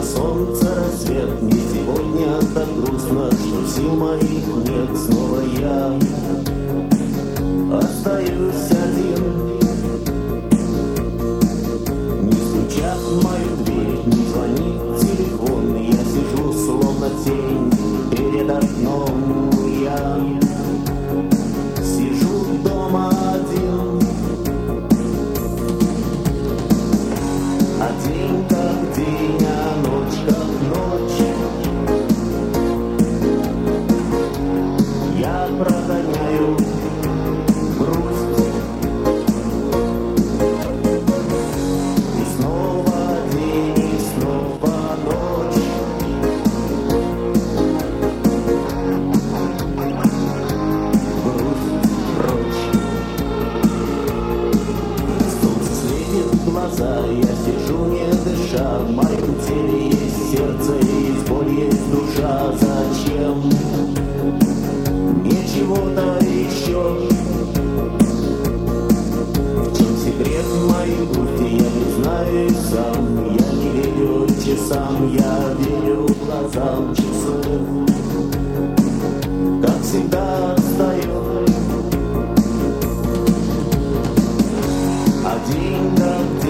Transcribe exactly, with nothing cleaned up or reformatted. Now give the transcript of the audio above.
солнце, рассвет. Мне сегодня так грустно, что сил моих нет. Снова я остаюсь один. Не стучат в мою дверь, не звонит телефон. Я сижу словно тень перед окном. Я сижу дома один. А день как день, а ночь как ночь. Я прогоняю грусть. И снова день, и снова ночь. Грусть прочь. Солнце светит в глаза, я сижу не дыша. В моем теле есть сердце, есть боль, есть душа. Зачем мне чего-то еще? В чем секрет моей грусти, я не знаю и сам. Я не верю часам, я верю глазам. Часы, как всегда, отстает. А день как день.